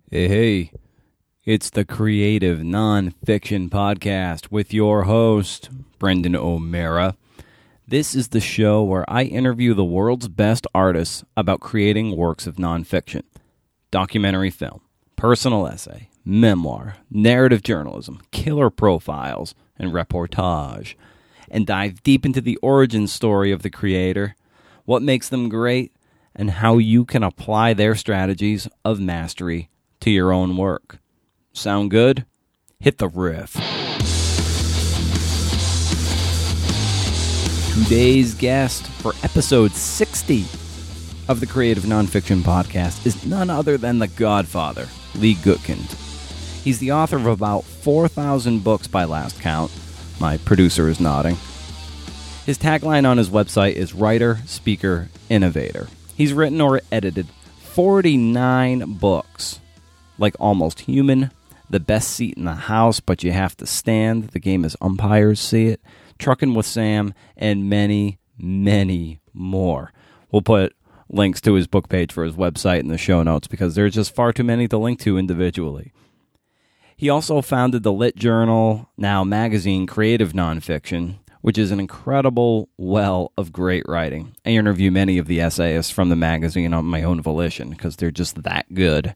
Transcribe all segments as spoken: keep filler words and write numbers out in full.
Hey, hey, it's the Creative Nonfiction Podcast with your host, Brendan O'Meara. This is the show where I interview the world's best artists about creating works of nonfiction, documentary film, personal essay, memoir, narrative journalism, killer profiles, and reportage, and dive deep into the origin story of the creator, what makes them great, and how you can apply their strategies of mastery to your own work. Sound good? Hit the riff. Today's guest for episode sixty of the Creative Nonfiction Podcast is none other than the Godfather, Lee Gutkind. He's the author of about four thousand books by last count. My producer is nodding. His tagline on his website is Writer, Speaker, Innovator. He's written or edited forty-nine books, like Almost Human, The Best Seat in the House, But You Have to Stand, The Game as Umpires See It, Truckin' with Sam, and many, many more. We'll put links to his book page for his website in the show notes because there's just far too many to link to individually. He also founded the lit journal, now magazine, Creative Nonfiction, which is an incredible well of great writing. I interview many of the essayists from the magazine on my own volition because they're just that good.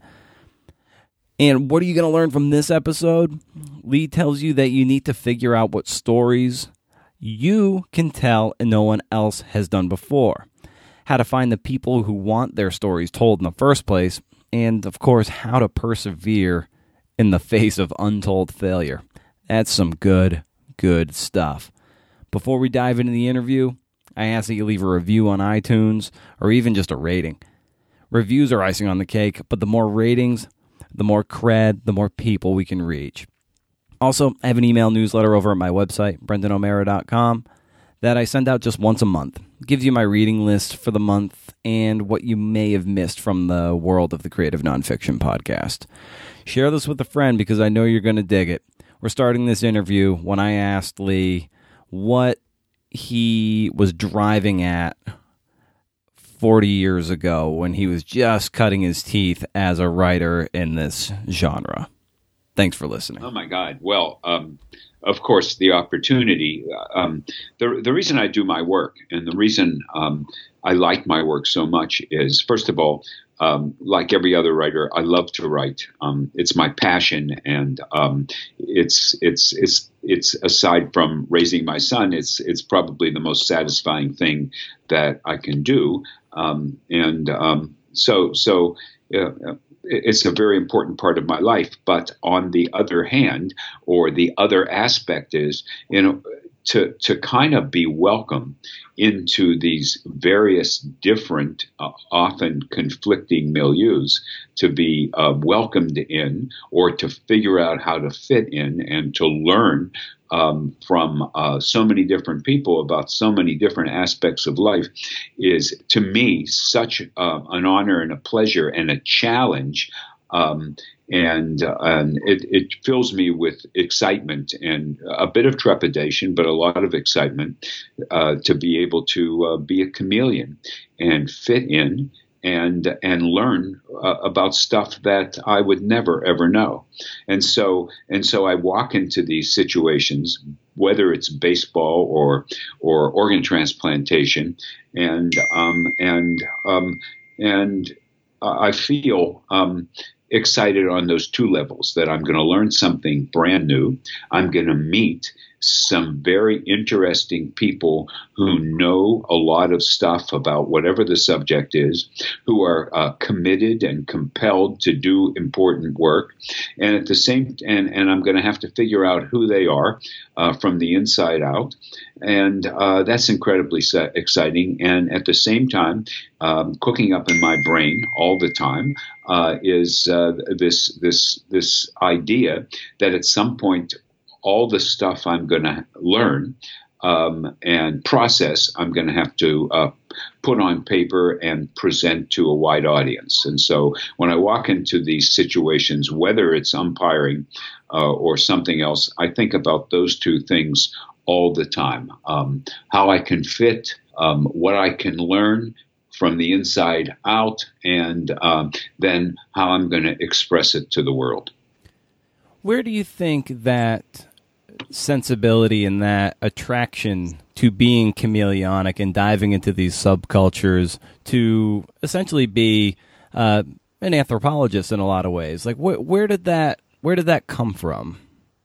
And what are you going to learn from this episode? Lee tells you that you need to figure out what stories you can tell and no one else has done before. How to find the people who want their stories told in the first place. And, of course, how to persevere in the face of untold failure. That's some good, good stuff. Before we dive into the interview, I ask that you leave a review on iTunes or even just a rating. Reviews are icing on the cake, but the more ratings, the more cred, the more people we can reach. Also, I have an email newsletter over at my website, brendan o'meara dot com, that I send out just once a month. It gives you my reading list for the month and what you may have missed from the world of the Creative Nonfiction Podcast. Share this with a friend because I know you're going to dig it. We're starting this interview when I asked Lee what he was driving at forty years ago when he was just cutting his teeth as a writer in this genre. Thanks for listening. Oh, my God. Well, um, of course, the opportunity. Um, the, the reason I do my work and the reason um, I like my work so much is, first of all, um, like every other writer, I love to write. Um, it's my passion, and um, it's it's it's it's aside from raising my son, it's it's probably the most satisfying thing that I can do. Um, and um, so so. Uh, It's a very important part of my life. But on the other hand, or the other aspect is, you know, to to kind of be welcome into these various different, uh, often conflicting milieus, to be uh, welcomed in, or to figure out how to fit in, and to learn um, from uh, so many different people about so many different aspects of life, is to me such uh, an honor and a pleasure and a challenge. Um, and uh, and it, it fills me with excitement and a bit of trepidation, but a lot of excitement uh, to be able to uh, be a chameleon and fit in and and learn uh, about stuff that I would never ever know. And so and so I walk into these situations, whether it's baseball or or organ transplantation, and um, and um, and I feel um, excited on those two levels, that I'm going to learn something brand new. I'm going to meet some very interesting people who know a lot of stuff about whatever the subject is, who are uh, committed and compelled to do important work. And at the same, and, and I'm going to have to figure out who they are uh, from the inside out. And uh, that's incredibly exciting. And at the same time, um, cooking up in my brain all the time uh, is uh, this this this idea that at some point, all the stuff I'm going to learn um, and process, I'm going to have to uh, put on paper and present to a wide audience. And so when I walk into these situations, whether it's umpiring uh, or something else, I think about those two things all the time. Um, how I can fit, um, what I can learn from the inside out, and um, then how I'm going to express it to the world. Where do you think that sensibility and that attraction to being chameleonic and diving into these subcultures to essentially be uh, an anthropologist in a lot of ways, like wh- where did that where did that come from?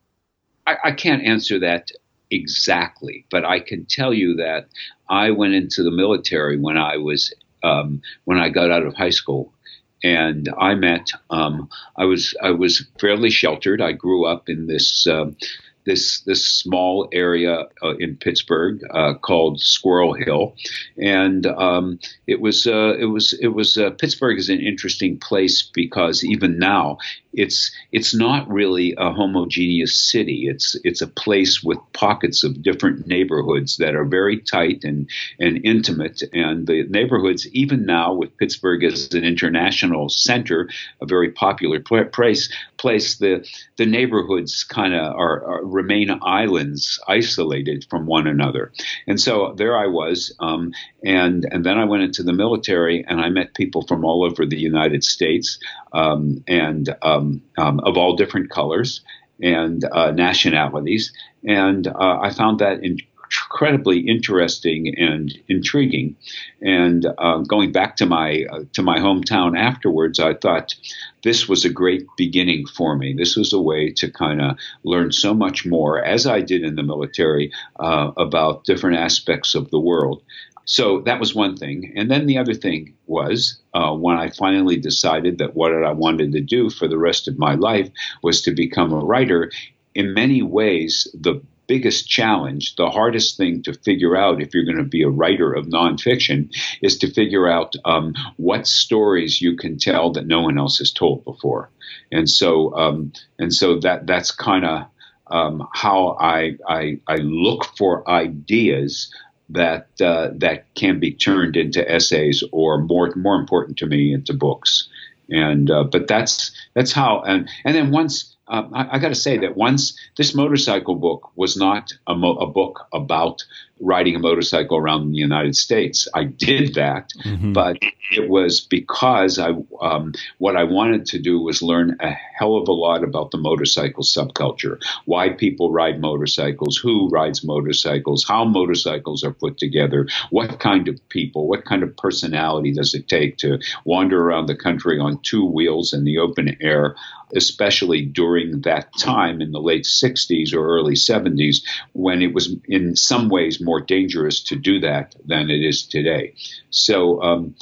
I, I can't answer that exactly, but I can tell you that I went into the military when I was um, when I got out of high school. And I met. Um, I was I was fairly sheltered. I grew up in this uh, this this small area uh, in Pittsburgh uh, called Squirrel Hill, and um, it was uh, it was it was uh, Pittsburgh is an interesting place because even now it's it's not really a homogeneous city. It's it's a place with pockets of different neighborhoods that are very tight and and intimate. And the neighborhoods, even now, with Pittsburgh as an international center, a very popular place, place the the neighborhoods kind of are, are remain islands, isolated from one another. And so there I was, um, and and then I went into the military, and I met people from all over the United States, um, and um, Um, of all different colors and uh, nationalities. And uh, I found that incredibly interesting and intriguing. And uh, going back to my uh, to my hometown afterwards, I thought this was a great beginning for me. This was a way to kind of learn so much more, as I did in the military, uh, about different aspects of the world. So that was one thing. And then the other thing was uh, when I finally decided that what I wanted to do for the rest of my life was to become a writer. In many ways, the biggest challenge, the hardest thing to figure out if you're going to be a writer of nonfiction is to figure out um, what stories you can tell that no one else has told before. And so um, and so that that's kind of um, how I, I I look for ideas that uh, that can be turned into essays, or more more important to me, into books. And uh, but that's that's how. And and then once uh, I, I got to say that once this motorcycle book was not a, mo- a book about riding a motorcycle around the United States. I did that, mm-hmm. but it was because I um, what I wanted to do was learn a hell of a lot about the motorcycle subculture, why people ride motorcycles, who rides motorcycles, how motorcycles are put together, what kind of people, what kind of personality does it take to wander around the country on two wheels in the open air, especially during that time in the late sixties or early seventies, when it was in some ways more dangerous to do that than it is today. So, um,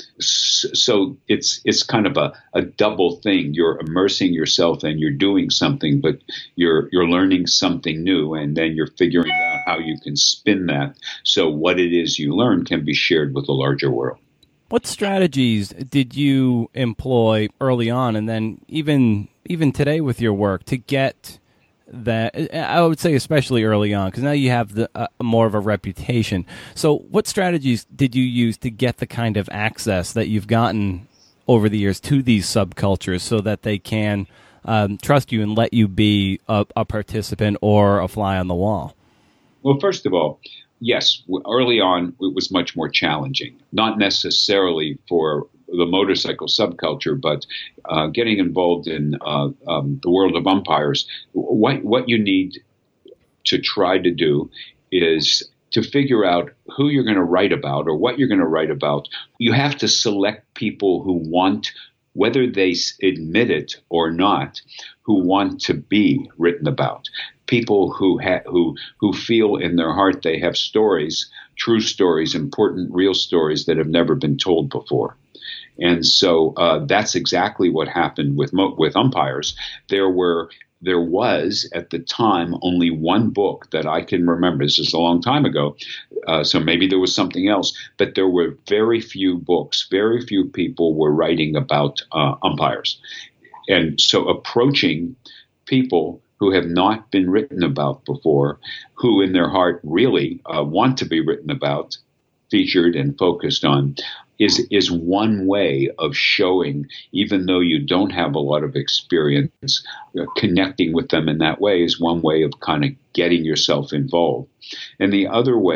so it's it's kind of a, a double thing. You're immersing yourself and you're doing something, but you're you're learning something new, and then you're figuring out how you can spin that so what it is you learn can be shared with the larger world. What strategies did you employ early on, and then even even today with your work, to get that? I would say especially early on, because now you have the uh, more of a reputation. So what strategies did you use to get the kind of access that you've gotten over the years to these subcultures, so that they can um, trust you and let you be a, a participant or a fly on the wall? Well, first of all, yes, early on it was much more challenging, not necessarily for the motorcycle subculture, but uh, getting involved in uh, um, the world of umpires. What what you need to try to do is to figure out who you're going to write about or what you're going to write about. You have to select people who want, whether they admit it or not, who want to be written about. People who ha- who who feel in their heart they have stories, true stories, important, real stories that have never been told before. And so uh, that's exactly what happened with mo- with umpires. There were there was at the time only one book that I can remember. This is a long time ago, uh, so maybe there was something else. But there were very few books. Very few people were writing about uh, umpires, and so approaching people who have not been written about before, who in their heart really uh, want to be written about, featured and focused on, is is one way of showing, even though you don't have a lot of experience, uh, connecting with them in that way is one way of kind of getting yourself involved. And the other way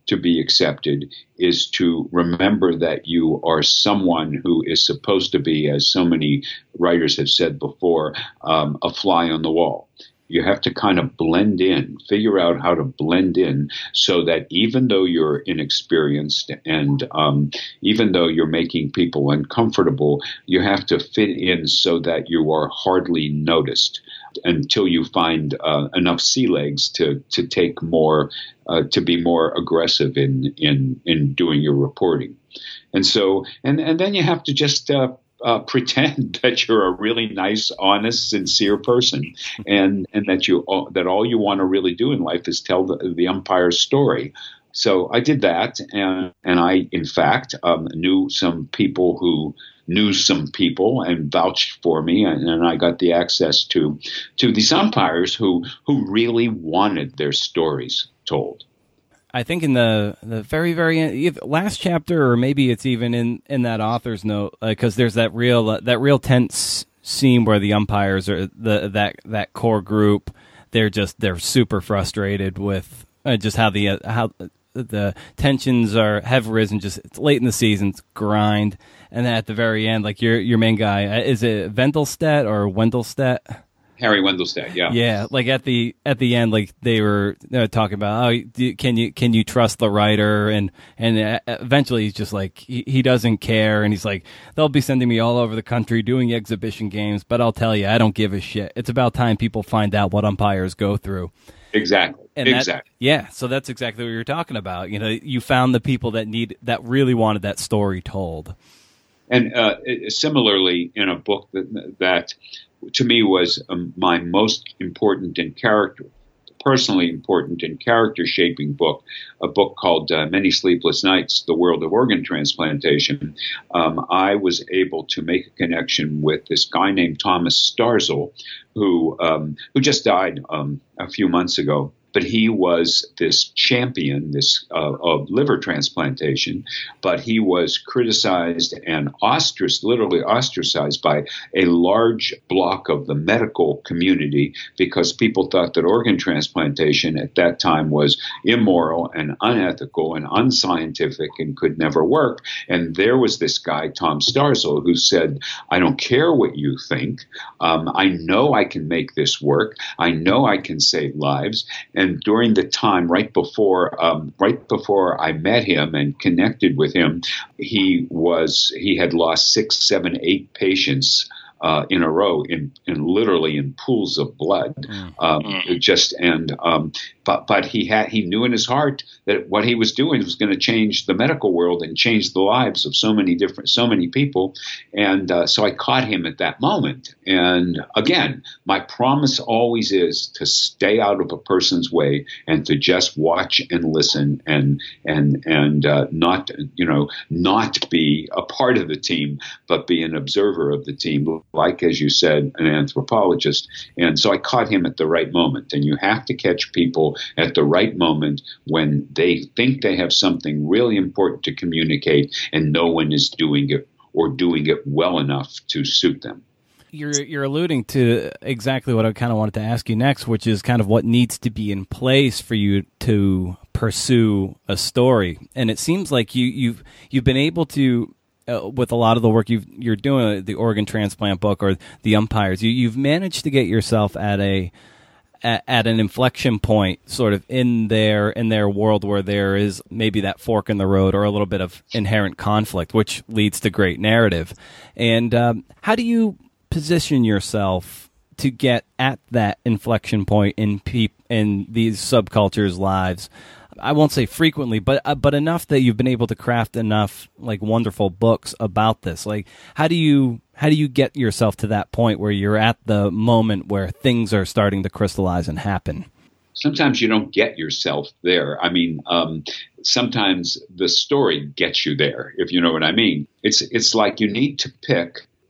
to be accepted is to remember that you are someone who is supposed to be, as so many writers have said before, um, a fly on the wall. You have to kind of blend in, figure out how to blend in so that even though you're inexperienced and um, even though you're making people uncomfortable, you have to fit in so that you are hardly noticed until you find uh, enough sea legs to, to take more, uh, to be more aggressive in, in, in doing your reporting. And so, and, and then you have to just, uh, Uh, pretend that you're a really nice, honest, sincere person, and and that you that all you want to really do in life is tell the, the umpire's story. So I did that, and and I in fact um, knew some people who knew some people and vouched for me, and, and I got the access to to these umpires who who really wanted their stories told. I think in the, the very, very end, last chapter, or maybe it's even in, in that author's note, because uh, there's that real uh, that real tense scene where the umpires are the that that core group. They're just they're super frustrated with uh, just how the uh, how the tensions are have risen. Just it's late in the season, it's grind, and then at the very end, like your your main guy, uh, is it Wendelstedt or Wendelstedt? Harry Wendelstedt, yeah, yeah. Like at the at the end, like they were, they were talking about, oh, do, can you can you trust the writer? And and eventually he's just like he, he doesn't care, and he's like, they'll be sending me all over the country doing exhibition games, but I'll tell you, I don't give a shit. It's about time people find out what umpires go through. Exactly. And exactly. That, yeah. So that's exactly what you're talking about. You know, you found the people that need that really wanted that story told. And uh, similarly, in a book that that. to me was um, my most important in character, personally important in character shaping book, a book called uh, Many Sleepless Nights, The World of Organ Transplantation. Um, I was able to make a connection with this guy named Thomas Starzl, who, um, who just died um, a few months ago. But he was this champion this uh, of liver transplantation, but he was criticized and ostracized, literally ostracized by a large block of the medical community because people thought that organ transplantation at that time was immoral and unethical and unscientific and could never work. And there was this guy, Tom Starzl, who said, I don't care what you think. Um, I know I can make this work. I know I can save lives. And And during the time right before, um, right before I met him and connected with him, he was he had lost six, seven, eight patients uh, in a row, in, in literally in pools of blood. Mm. Um, mm. Just and um, but but he had he knew in his heart that what he was doing was going to change the medical world and change the lives of so many different so many people. And uh, so I caught him at that moment. And again, my promise always is to stay out of a person's way and to just watch and listen and and and uh, not you know not be a part of the team, but be an observer of the team, like as you said, an anthropologist. And so I caught him at the right moment. And you have to catch people at the right moment when they think they have something really important to communicate, and no one is doing it or doing it well enough to suit them. You're you're alluding to exactly what I kind of wanted to ask you next, which is kind of what needs to be in place for you to pursue a story. And it seems like you you've you've been able to, uh, with a lot of the work you've, you're doing, the organ transplant book or the umpires, you, you've managed to get yourself at a at, at an inflection point, sort of in their in their world where there is maybe that fork in the road or a little bit of inherent conflict, which leads to great narrative. And um, how do you position yourself to get at that inflection point in peop- in these subcultures' lives? I won't say frequently, but uh, but enough that you've been able to craft enough like wonderful books about this. Like, how do you how do you get yourself to that point where you're at the moment where things are starting to crystallize and happen? Sometimes you don't get yourself there. I mean, um, sometimes the story gets you there, if you know what I mean. It's it's like you need to pick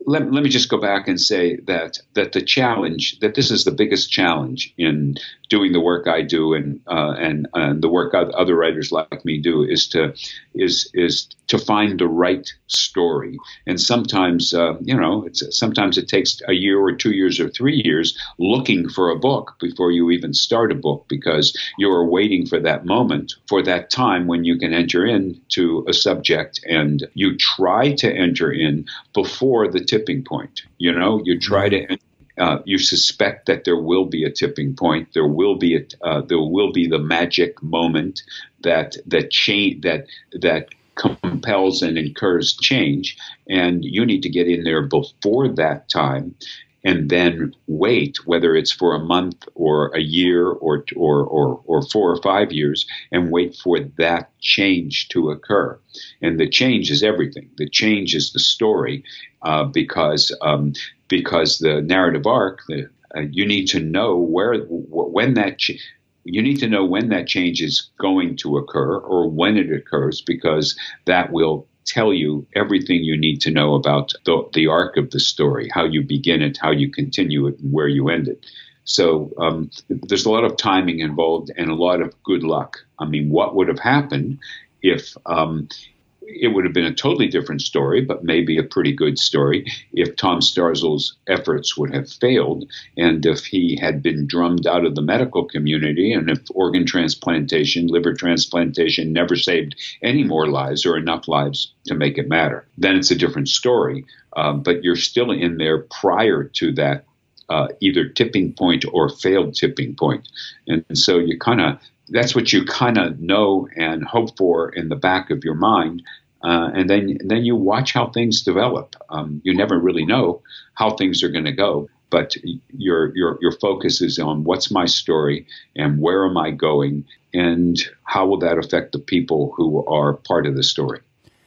let, let me just go back and say that that the challenge, that this is the biggest challenge in doing the work I do and uh, and and the work other writers like me do is to is is to find the right story. And sometimes uh, you know it's sometimes it takes a year or two years or three years looking for a book before you even start a book, because you are waiting for that moment, for that time when you can enter into a subject, and you try to enter in before the tipping point. You know, you try to. Uh, you suspect that there will be a tipping point. There will be a, uh, there will be the magic moment that that change that that compels and incurs change, and you need to get in there before that time, and then wait, whether it's for a month or a year or or or, or four or five years, and wait for that change to occur. And the change is everything. The change is the story, uh, because. Um, Because the narrative arc, the, uh, you need to know where, w- when that, ch- you need to know when that change is going to occur or when it occurs, because that will tell you everything you need to know about the, the arc of the story, how you begin it, how you continue it, and where you end it. So um, there's a lot of timing involved and a lot of good luck. I mean, what would have happened if um, it would have been a totally different story, but maybe a pretty good story, if Tom Starzl's efforts would have failed, and if he had been drummed out of the medical community, and if organ transplantation, liver transplantation never saved any more lives or enough lives to make it matter. Then it's a different story. Um, but you're still in there prior to that uh, either tipping point or failed tipping point. And, and so you kind of That's what you kind of know and hope for in the back of your mind, uh, and then then you watch how things develop. Um, you never really know how things are going to go, but your your your focus is on what's my story and where am I going, and how will that affect the people who are part of the story.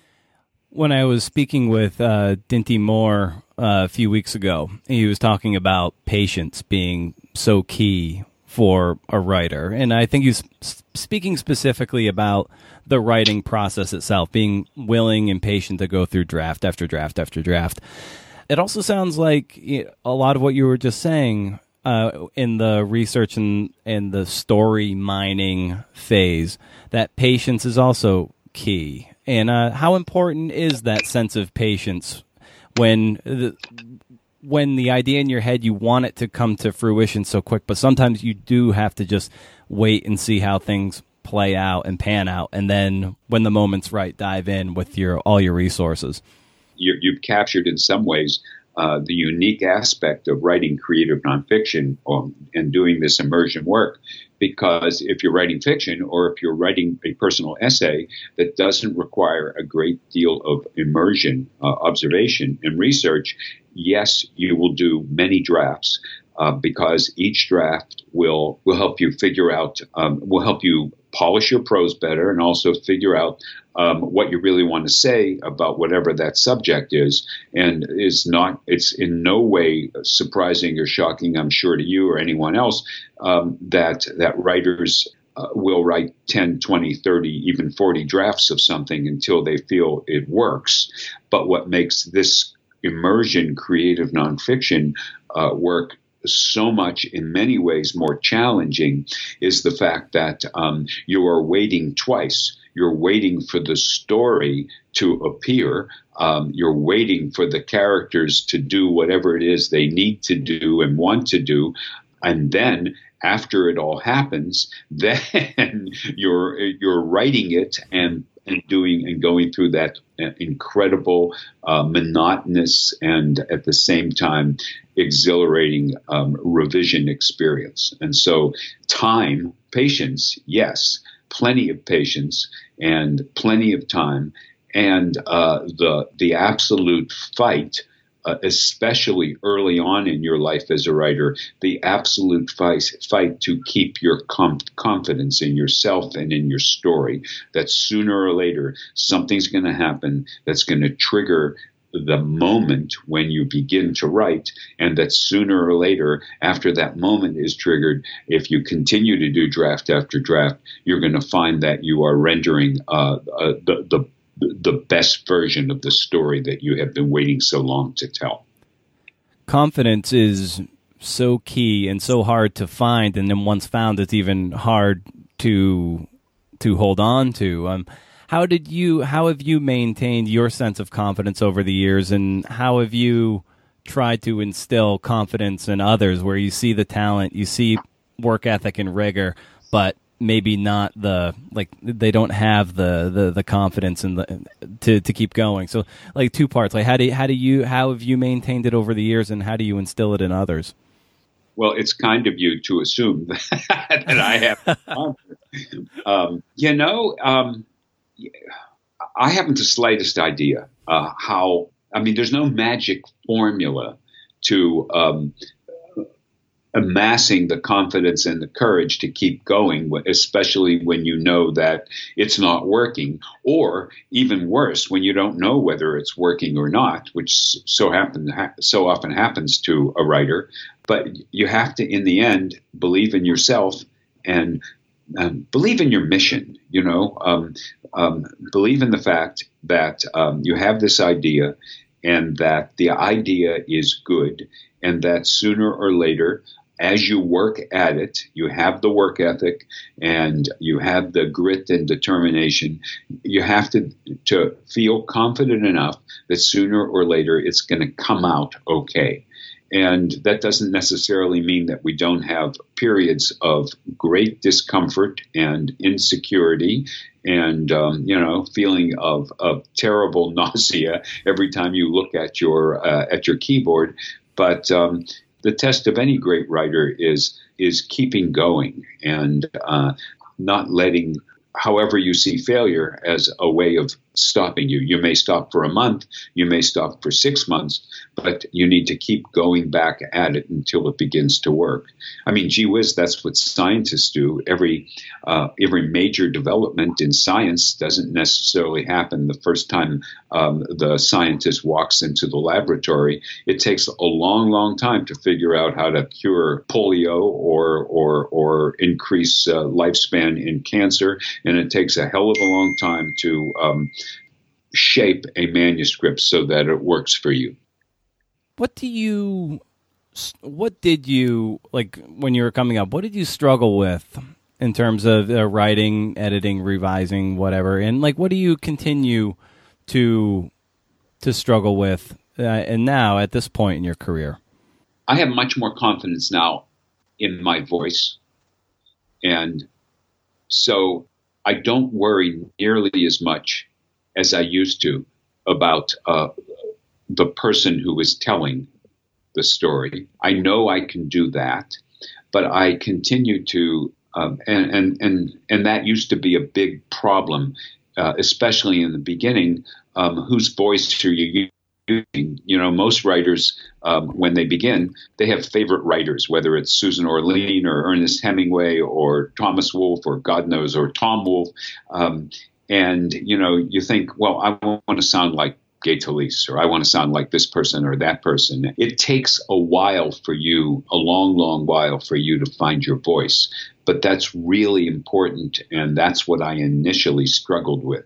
When I was speaking with uh, Dinty Moore uh, a few weeks ago, he was talking about patience being so key for a writer. And I think he's speaking specifically about the writing process itself, being willing and patient to go through draft after draft after draft. It also sounds like a lot of what you were just saying uh, in the research and, and the story mining phase, that patience is also key. And uh, how important is that sense of patience when the when the idea in your head, you want it to come to fruition so quick, but sometimes you do have to just wait and see how things play out and pan out, and then when the moment's right, dive in with your all your resources. You, you've captured in some ways uh, the unique aspect of writing creative nonfiction um, and doing this immersion work, because if you're writing fiction or if you're writing a personal essay that doesn't require a great deal of immersion, uh, observation, and research, yes, you will do many drafts uh, because each draft will will help you figure out, um, will help you polish your prose better, and also figure out um, what you really want to say about whatever that subject is. And it's not, it's in no way surprising or shocking, I'm sure, to you or anyone else, um, that that writers uh, will write ten, twenty, thirty, even forty drafts of something until they feel it works. But what makes this immersion creative nonfiction uh, work so much, in many ways, more challenging is the fact that um, you are waiting twice. You're waiting for the story to appear. Um, you're waiting for the characters to do whatever it is they need to do and want to do. And then after it all happens, then you're you're writing it and and doing and going through that incredible, uh, monotonous, and at the same time exhilarating um, revision experience. And so time, patience, yes, plenty of patience and plenty of time, and uh, the the absolute fight, uh, especially early on in your life as a writer, the absolute fight, fight to keep your com- confidence in yourself and in your story, that sooner or later something's going to happen that's going to trigger the moment when you begin to write, and that sooner or later, after that moment is triggered, if you continue to do draft after draft, you're going to find that you are rendering uh, uh, the, the the best version of the story that you have been waiting so long to tell. confidence is so key and so hard to find, and then once found, it's even hard to to hold on to. Um, how did you? How have you maintained your sense of confidence over the years, and how have you tried to instill confidence in others, where you see the talent, you see work ethic and rigor, but maybe not the like they don't have the the, the confidence in the to to keep going. So like two parts. Like how do how do you how have you maintained it over the years, and how do you instill it in others? Well, it's kind of you to assume that, that I have confidence. Um, you know, um, I haven't the slightest idea uh, how. I mean, there's no magic formula to um, amassing the confidence and the courage to keep going, especially when you know that it's not working, or even worse, when you don't know whether it's working or not, which so happen so often happens to a writer. But you have to, in the end, believe in yourself and um, believe in your mission. You know, um, um, believe in the fact that um, you have this idea, and that the idea is good, and that sooner or later, as you work at it, you have the work ethic and you have the grit and determination. You have to, to feel confident enough that sooner or later it's going to come out okay. And that doesn't necessarily mean that we don't have periods of great discomfort and insecurity and, um, you know, feeling of, of terrible nausea every time you look at your uh, at your keyboard. But um, the test of any great writer is is keeping going and uh, not letting, however you see failure, as a way of stopping you. You may stop for a month, you may stop for six months, but you need to keep going back at it until it begins to work. I mean, gee whiz, that's what scientists do. Every uh, every major development in science doesn't necessarily happen the first time um, the scientist walks into the laboratory. It takes a long, long time to figure out how to cure polio or or or increase uh, lifespan in cancer, and it takes a hell of a long time to um, shape a manuscript so that it works for you. What do you, what did you, like when you were coming up, what did you struggle with in terms of uh, writing, editing, revising, whatever? And like, what do you continue to, to struggle with uh, and now at this point in your career? I have much more confidence now in my voice. And so I don't worry nearly as much as I used to about uh, the person who is telling the story. I know I can do that, but I continue to, um, and, and and and that used to be a big problem, uh, especially in the beginning. Um, whose voice are you using? You know, most writers, um, when they begin, they have favorite writers, whether it's Susan Orlean or Ernest Hemingway or Thomas Wolfe or God knows, or Tom Wolfe. Um, And, you know, you think, well, I want to sound like Gay Talese, or I want to sound like this person or that person. It takes a while for you, a long, long while for you to find your voice. But that's really important, and that's what I initially struggled with.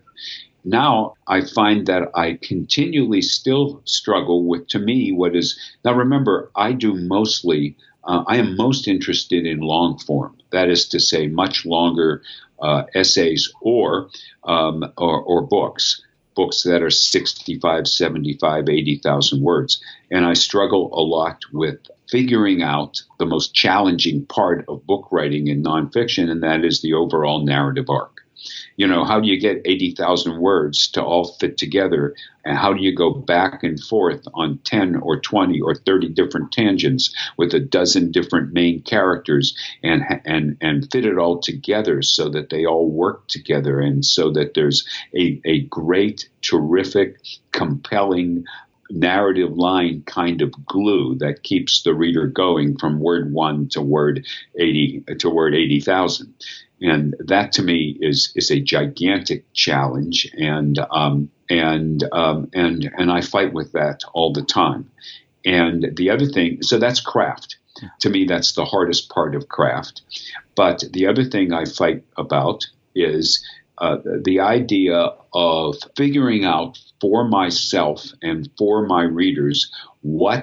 Now I find that I continually still struggle with, to me, what is, now remember, I do mostly, uh, I am most interested in long form. That is to say, much longer uh, essays or, um, or or books, books that are sixty-five, seventy-five, eighty thousand words. And I struggle a lot with figuring out the most challenging part of book writing in nonfiction, and that is the overall narrative arc. You know, how do you get eighty thousand words to all fit together? And how do you go back and forth on ten or twenty or thirty different tangents with a dozen different main characters and and and fit it all together so that they all work together, and so that there's a, a great, terrific, compelling narrative line kind of glue that keeps the reader going from word one to word eighty to word eighty thousand. And that to me is is a gigantic challenge, and um, and um, and and I fight with that all the time. And the other thing, so that's craft. To me, that's the hardest part of craft. But the other thing I fight about is uh, the idea of figuring out for myself and for my readers what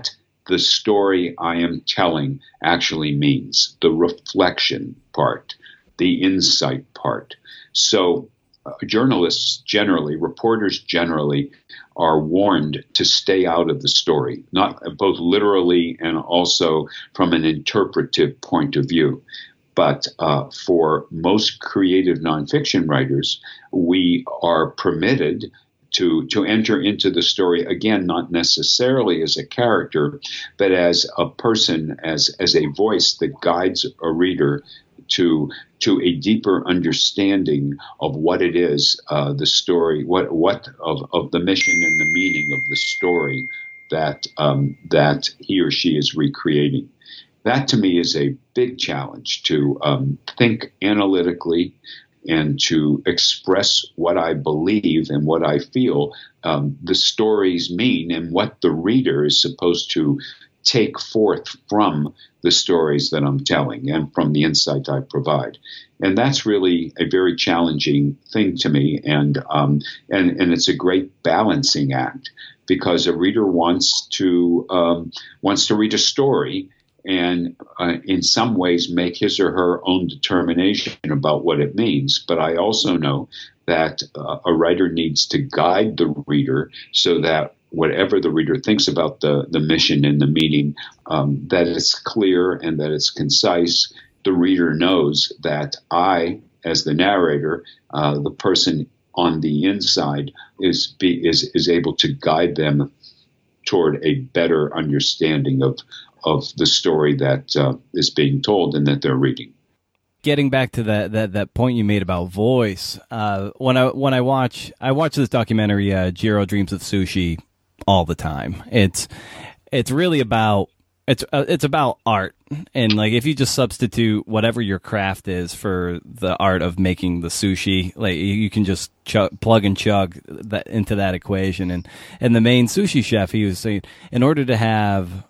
the story I am telling actually means, the reflection part, the insight part. So uh, journalists generally, reporters generally, are warned to stay out of the story, not both literally and also from an interpretive point of view. But uh, for most creative nonfiction writers, we are permitted to to enter into the story, again, not necessarily as a character, but as a person, as as a voice that guides a reader to to a deeper understanding of what it is, uh, the story, what what of, of the mission and the meaning of the story that um, that he or she is recreating. That to me is a big challenge, to um, think analytically and to express what I believe and what I feel um, the stories mean, and what the reader is supposed to take forth from the stories that I'm telling and from the insight I provide. And that's really a very challenging thing to me. And, um, and, and it's a great balancing act, because a reader wants to, um, wants to read a story and uh, in some ways make his or her own determination about what it means. But I also know that uh, a writer needs to guide the reader so that whatever the reader thinks about the, the mission and the meaning, um, that it's clear and that it's concise. The reader knows that I, as the narrator, uh, the person on the inside, is, be, is, is able to guide them toward a better understanding of of the story that uh, is being told and that they're reading. Getting back to that that, that point you made about voice, uh, when I when I watch I watch this documentary, uh, Jiro Dreams of Sushi, all the time. It's it's really about it's uh, it's about art, and like if you just substitute whatever your craft is for the art of making the sushi, like you can just chug, plug and chug that into that equation. And and the main sushi chef, he was saying, in order to have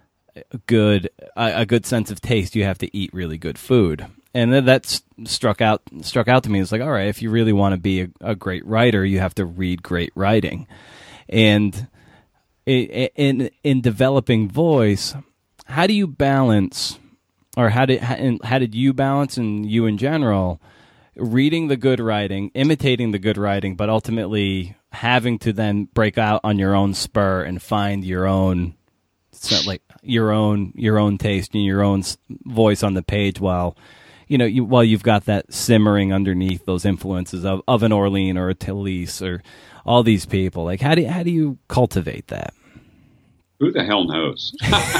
good a, a good sense of taste, you have to eat really good food. And then that struck out struck out to me. It's like, all right, if you really want to be a, a great writer, you have to read great writing. And in in developing voice, how do you balance, or how did how did you balance, and you in general, reading the good writing, imitating the good writing, but ultimately having to then break out on your own spur and find your own, so like your own your own taste and your own voice on the page, while you know you while you've got that simmering underneath those influences of, of an Orlean or a Talese or all these people. Like how do how do you cultivate that? Who the hell knows?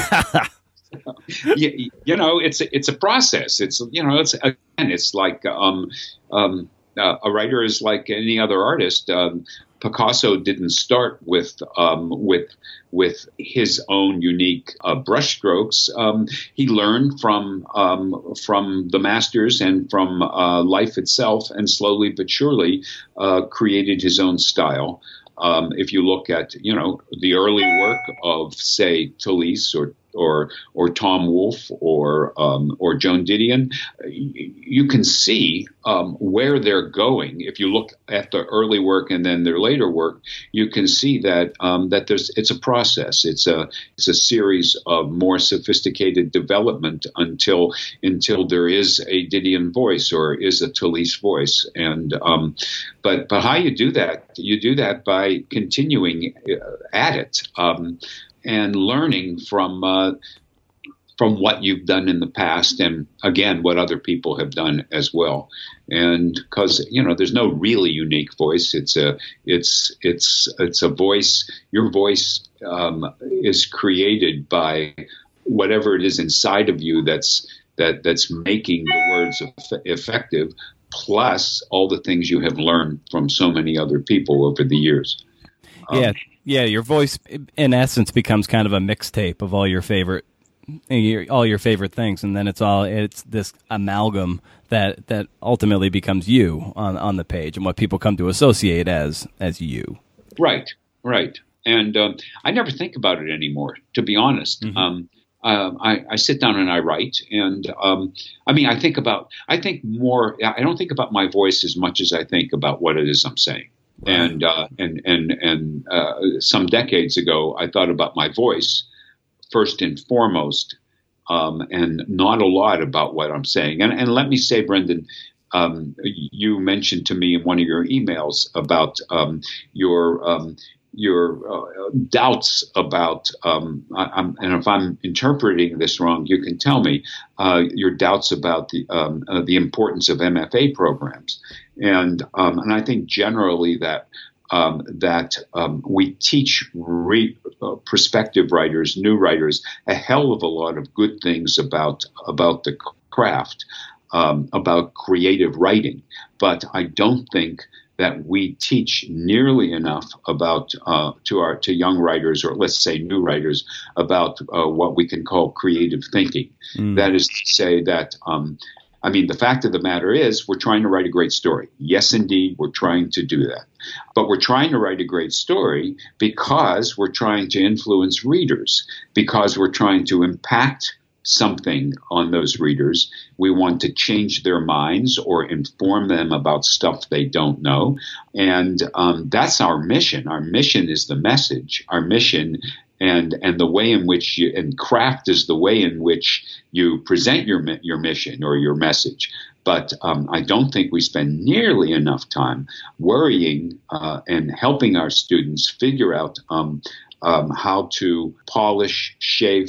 you, you know, it's it's a process. It's you know, it's again, it's like um, um, uh, a writer is like any other artist. Um, Picasso didn't start with um, with with his own unique uh, brushstrokes. Um, he learned from um, from the masters and from uh, life itself, and slowly but surely uh, created his own style. Um, if you look at you know the early work of, say, Talese or or or Tom Wolfe or um, or Joan Didion, you can see um, where they're going. If you look at the early work and then their later work, you can see that um, that there's it's a process. It's a it's a series of more sophisticated development until until there is a Didion voice or is a Talese voice. And um, but but how you do that? You do that by continuing at it. Um, and learning from uh, from what you've done in the past, and again, what other people have done as well. And because you know, there's no really unique voice. It's a it's it's it's a voice. Your voice um, is created by whatever it is inside of you that's that that's making the words eff- effective. Plus, all the things you have learned from so many other people over the years. Um, yeah. Yeah, your voice, in essence, becomes kind of a mixtape of all your favorite, all your favorite things, and then it's all it's this amalgam that that ultimately becomes you on on the page, and what people come to associate as as you. Right, right, and um, I never think about it anymore, to be honest. Mm-hmm. Um, uh, I, I sit down and I write, and um, I mean, I think about, I think more. I don't think about my voice as much as I think about what it is I'm saying. Right. And uh, and and and uh, some decades ago, I thought about my voice first and foremost, um, and not a lot about what I'm saying. And, and let me say, Brendan, um, you mentioned to me in one of your emails about um, your um, your uh, doubts about, um, I, I'm, and if I'm interpreting this wrong, you can tell me, uh, your doubts about the um, uh, the importance of M F A programs. And um, and I think generally that um, that um, we teach re- uh, prospective writers, new writers, a hell of a lot of good things about about the craft, um, about creative writing. But I don't think that we teach nearly enough about uh, to our to young writers, or let's say new writers, about uh, what we can call creative thinking. Mm. That is to say that, um, I mean, the fact of the matter is we're trying to write a great story. Yes, indeed, we're trying to do that. But we're trying to write a great story because we're trying to influence readers, because we're trying to impact something on those readers. We want to change their minds or inform them about stuff they don't know. And um, that's our mission. Our mission is the message. Our mission and and the way in which you, and craft is the way in which you present your your mission or your message. But um, I don't think we spend nearly enough time worrying uh, and helping our students figure out um, um, how to polish, shape,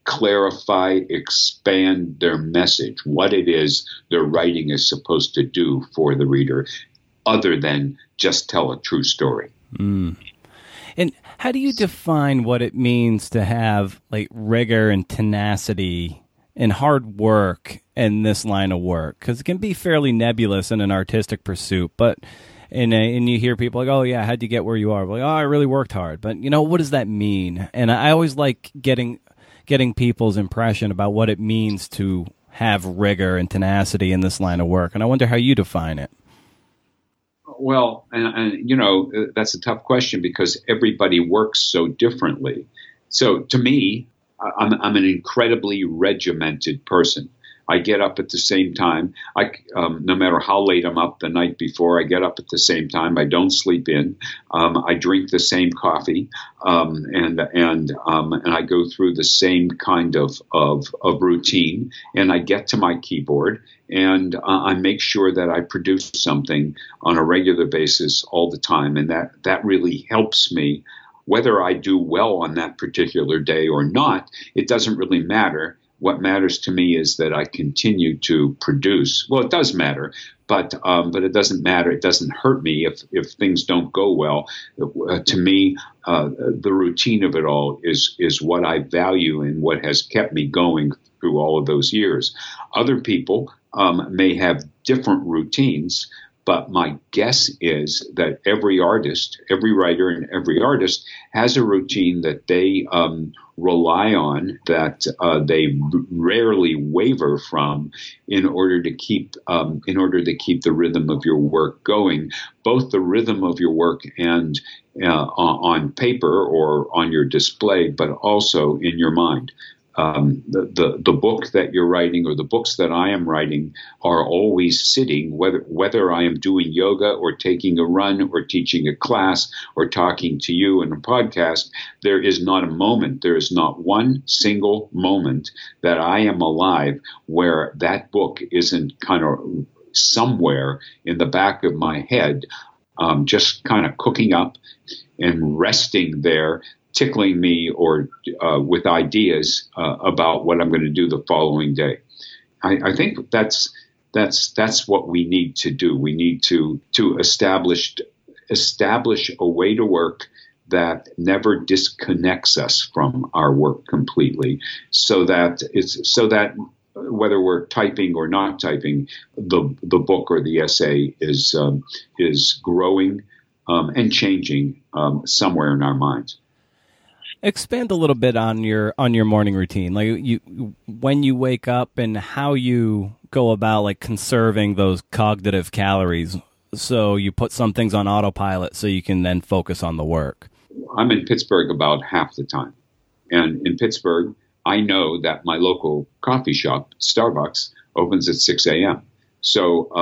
clarify, expand their message, what it is their writing is supposed to do for the reader, other than just tell a true story. Mm. And how do you define what it means to have like rigor and tenacity and hard work in this line of work? Because it can be fairly nebulous in an artistic pursuit, but and, uh, and you hear people like, oh, yeah, how'd you get where you are? Like, oh, I really worked hard. But, you know, what does that mean? And I always like getting getting people's impression about what it means to have rigor and tenacity in this line of work. And I wonder how you define it. Well, and, and you know, that's a tough question because everybody works so differently. So to me, I'm, I'm an incredibly regimented person. I get up at the same time. I, um, no matter how late I'm up the night before, I get up at the same time. I don't sleep in. Um, I drink the same coffee, um, and and um, and I go through the same kind of, of of routine. And I get to my keyboard, and uh, I make sure that I produce something on a regular basis all the time. And that that really helps me. Whether I do well on that particular day or not, it doesn't really matter. What matters to me is that I continue to produce. Well, it does matter, but um, but it doesn't matter. It doesn't hurt me if if things don't go well. Uh, to me, uh, the routine of it all is is what I value and what has kept me going through all of those years. Other people um, may have different routines. But my guess is that every artist, every writer and every artist has a routine that they um, rely on, that uh, they rarely waver from in order to keep um, in order to keep the rhythm of your work going, both the rhythm of your work and uh, on paper or on your display, but also in your mind. Um, the, the the book that you're writing or the books that I am writing are always sitting, whether whether I am doing yoga or taking a run or teaching a class or talking to you in a podcast. There is not a moment, there is not one single moment that I am alive where that book isn't kind of somewhere in the back of my head, um, just kind of cooking up and resting there, tickling me or uh, with ideas uh, about what I'm going to do the following day. I, I think that's that's that's what we need to do. We need to to establish establish a way to work that never disconnects us from our work completely, so that it's so that whether we're typing or not typing, the the book or the essay is um, is growing um, and changing um, somewhere in our minds. Expand a little bit on your on your morning routine, like you when you wake up and how you go about like conserving those cognitive calories. So you put some things on autopilot so you can then focus on the work. I'm in Pittsburgh about half the time, and in Pittsburgh, I know that my local coffee shop, Starbucks, opens at six a.m. So um,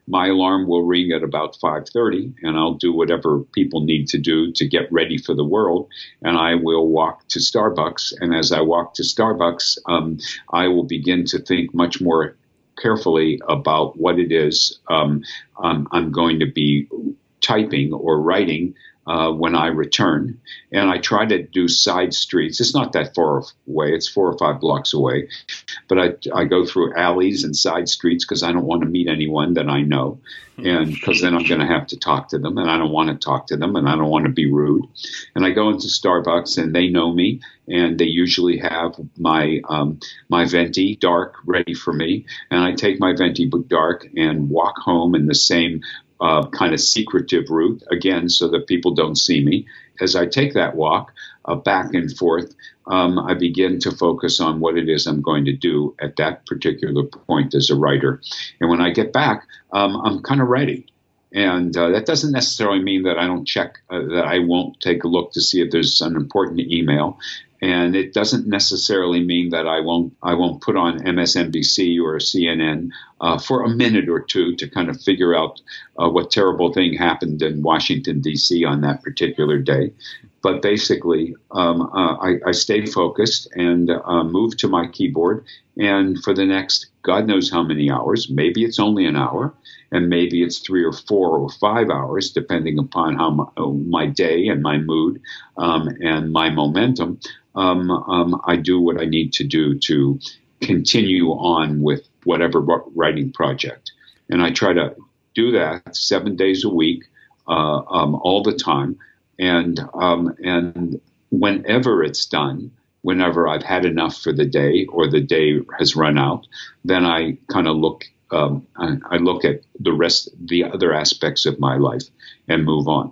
my alarm will ring at about five thirty, and I'll do whatever people need to do to get ready for the world. And I will walk to Starbucks. And as I walk to Starbucks, um, I will begin to think much more carefully about what it is um, I'm, I'm going to be typing or writing Uh, when I return. And I try to do side streets. It's not that far away. It's four or five blocks away. But I, I go through alleys and side streets because I don't want to meet anyone that I know. And because then I'm going to have to talk to them, and I don't want to talk to them, and I don't want to be rude. And I go into Starbucks, and they know me, and they usually have my um, my venti dark ready for me. And I take my venti dark and walk home in the same Uh, kind of secretive route, again, so that people don't see me. As I take that walk uh, back and forth, um, I begin to focus on what it is I'm going to do at that particular point as a writer. And when I get back, um, I'm kind of ready. And uh, that doesn't necessarily mean that I don't check, uh, that I won't take a look to see if there's an important email. And it doesn't necessarily mean that I won't I won't put on M S N B C or C N N uh, for a minute or two to kind of figure out uh, what terrible thing happened in Washington, D C on that particular day. But basically, um, uh, I, I stay focused and uh, move to my keyboard. And for the next God knows how many hours, maybe it's only an hour, and maybe it's three or four or five hours, depending upon how my, my day and my mood um, and my momentum. Um, um, I do what I need to do to continue on with whatever writing project. And I try to do that seven days a week, uh, um, all the time. And um, and whenever it's done, whenever I've had enough for the day or the day has run out, then I kind of look, um, I, I look at the rest, the other aspects of my life and move on.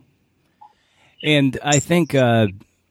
And I think uh,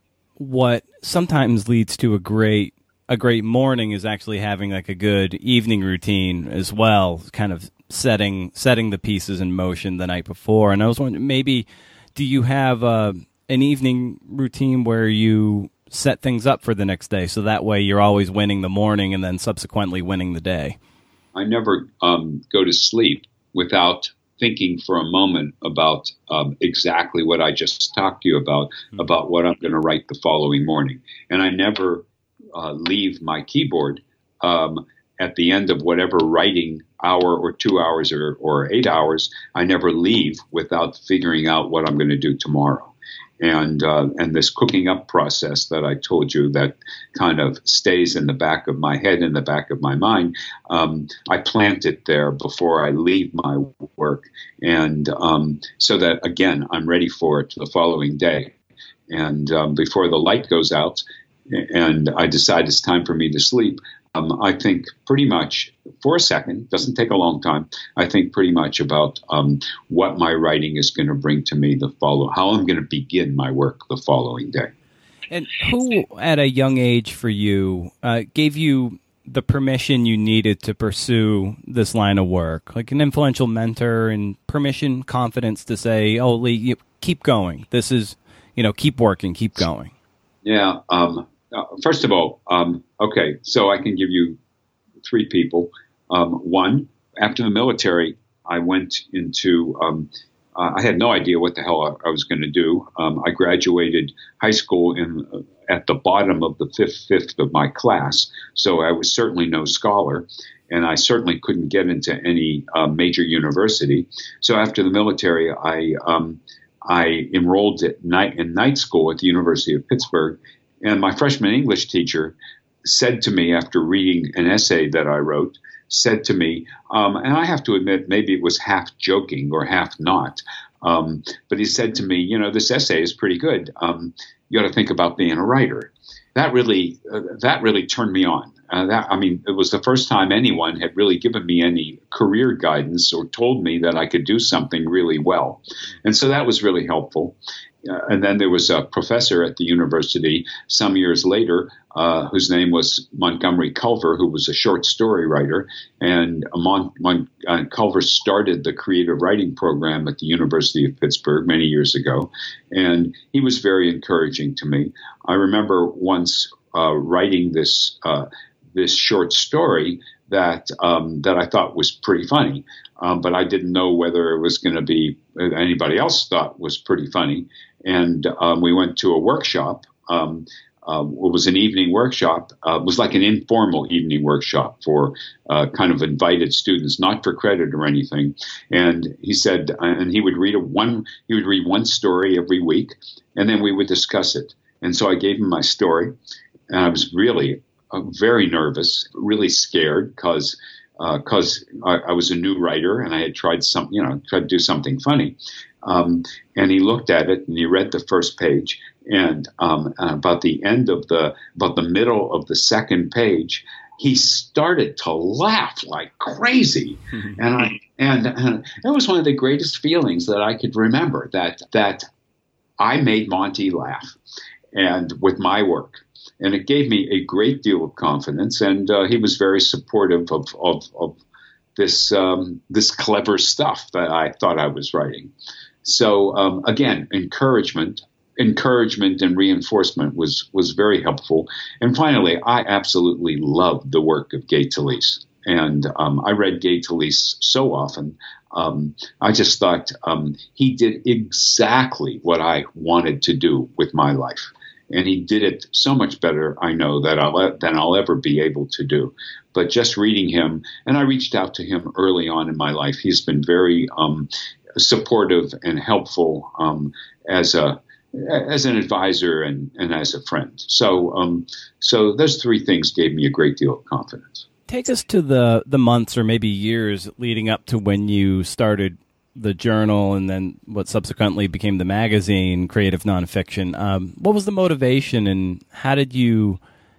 what sometimes leads to a great a great morning is actually having like a good evening routine as well, kind of setting setting the pieces in motion the night before. And I was wondering, maybe do you have uh, an evening routine where you set things up for the next day, so that way you're always winning the morning and then subsequently winning the day? I never um, go to sleep without thinking for a moment about um, exactly what I just talked to you about, mm-hmm. about what I'm going to write the following morning. And I never uh, leave my keyboard um, at the end of whatever writing hour or two hours or, or eight hours. I never leave without figuring out what I'm going to do tomorrow. And uh, and this cooking up process that I told you that kind of stays in the back of my head, in the back of my mind, um, I plant it there before I leave my work. And um, so that, again, I'm ready for it the following day. And um, before the light goes out and I decide it's time for me to sleep, Um, I think pretty much for a second, doesn't take a long time, I think pretty much about um, what my writing is going to bring to me the follow, how I'm going to begin my work the following day. And who at a young age for you uh, gave you the permission you needed to pursue this line of work? Like an influential mentor and permission, confidence to say, oh, Lee, you keep going. This is, you know, keep working, keep going. Yeah. Um, Uh, first of all, um, okay, so I can give you three people. Um, one, after the military, I went into, um, uh, I had no idea what the hell I, I was going to do. Um, I graduated high school in uh, at the bottom of the fifth fifth of my class, so I was certainly no scholar, and I certainly couldn't get into any uh, major university. So after the military, I um, I enrolled at night in night school at the University of Pittsburgh. And my freshman English teacher said to me, after reading an essay that I wrote, said to me, um, and I have to admit, maybe it was half joking or half not, um, but he said to me, you know, this essay is pretty good. Um, you ought to think about being a writer. That really, uh, that really turned me on. Uh, that, I mean, it was the first time anyone had really given me any career guidance or told me that I could do something really well. And so that was really helpful. Uh, and then there was a professor at the university some years later uh, whose name was Montgomery Culver, who was a short story writer. And Mon- Mon- uh, Culver started the creative writing program at the University of Pittsburgh many years ago. And he was very encouraging to me. I remember once uh, writing this uh, this short story that um, that I thought was pretty funny, um, but I didn't know whether it was going to be anybody else thought was pretty funny. And um, we went to a workshop. Um, uh, it was an evening workshop. Uh, it was like an informal evening workshop for uh, kind of invited students, not for credit or anything. And he said, and he would read a one. He would read one story every week, and then we would discuss it. And so I gave him my story, and I was really uh, very nervous, really scared because because uh, I, I was a new writer and I had tried some, you know, tried to do something funny. Um, and he looked at it and he read the first page, and um, about the end of the about the middle of the second page, he started to laugh like crazy. Mm-hmm. And I and, and it was one of the greatest feelings that I could remember, that that I made Monty laugh, and with my work. And it gave me a great deal of confidence, and uh, he was very supportive of of, of this um, this clever stuff that I thought I was writing. So um, again, encouragement, encouragement, and reinforcement was was very helpful. And finally, I absolutely loved the work of Gay Talese, and um, I read Gay Talese so often. Um, I just thought um, he did exactly what I wanted to do with my life. And he did it so much better, I know, that I'll, than I'll ever be able to do. But just reading him, and I reached out to him early on in my life. He's been very um, supportive and helpful um, as a as an advisor and, and as a friend. So, um, so those three things gave me a great deal of confidence. Take us to the the months or maybe years leading up to when you started the journal and then what subsequently became the magazine, Creative Nonfiction. Um, what was the motivation, and how did you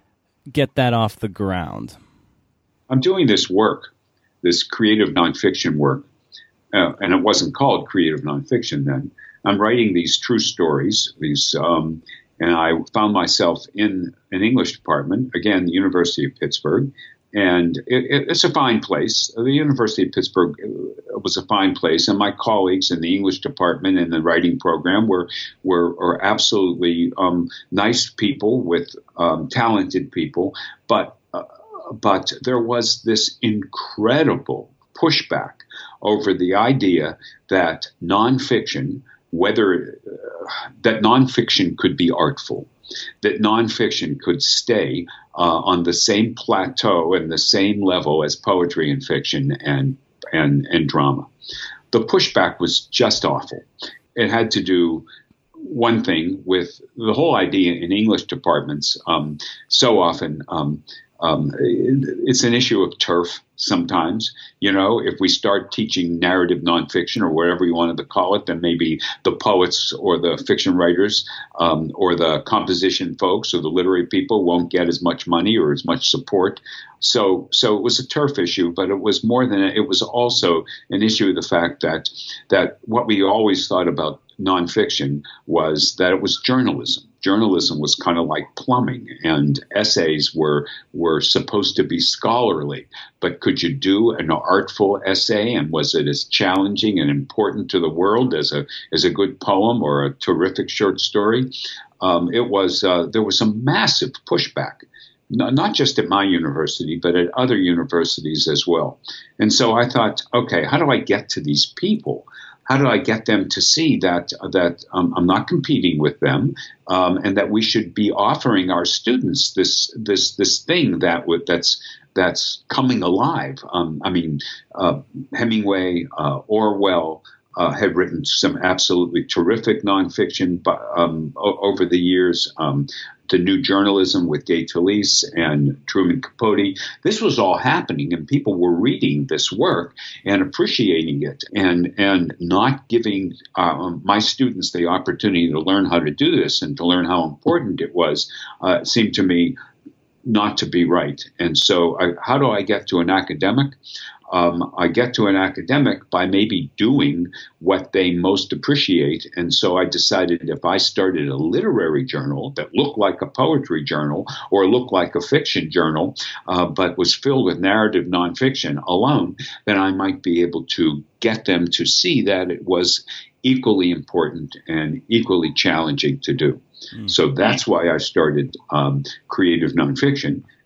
get that off the ground? I'm doing this work, this creative nonfiction work, uh, and it wasn't called creative nonfiction then. I'm writing these true stories, these, um, and I found myself in an English department, again, the University of Pittsburgh. And it, it's a fine place. The University of Pittsburgh was a fine place, and my colleagues in the English department and the writing program were were, were absolutely um, nice people with um, talented people. But uh, but there was this incredible pushback over the idea that nonfiction, whether uh, that nonfiction could be artful, that nonfiction could stay uh, on the same plateau and the same level as poetry and fiction and, and, and drama. The pushback was just awful. It had to do, one thing, with the whole idea in English departments. Um, so often um, um, it's an issue of turf sometimes. You know, if we start teaching narrative nonfiction or whatever you wanted to call it, then maybe the poets or the fiction writers um, or the composition folks or the literary people won't get as much money or as much support. So, so it was a turf issue, but it was more than it was also an issue of the fact that that what we always thought about nonfiction was that it was journalism. Journalism was kind of like plumbing, and essays were were supposed to be scholarly. But could you do an artful essay, and was it as challenging and important to the world as a as a good poem or a terrific short story? Um, it was uh, there was some massive pushback, no, not just at my university, but at other universities as well. And so I thought, okay, how do I get to these people? How do I get them to see that that um, I'm not competing with them, um, and that we should be offering our students this this this thing that w- that's that's coming alive? Um, I mean, uh, Hemingway, uh, Orwell uh, had written some absolutely terrific nonfiction but, um, o- over the years. Um, The New Journalism with Gay Talese and Truman Capote. This was all happening, and people were reading this work and appreciating it, and and not giving um, my students the opportunity to learn how to do this and to learn how important it was. Uh, seemed to me not to be right. And so, I, how do I get to an academic? Um, I get to an academic by maybe doing what they most appreciate. And so I decided if I started a literary journal that looked like a poetry journal or looked like a fiction journal, uh, but was filled with narrative nonfiction alone, then I might be able to get them to see that it was equally important and equally challenging to do. Mm. So that's why I started um, Creative Nonfiction.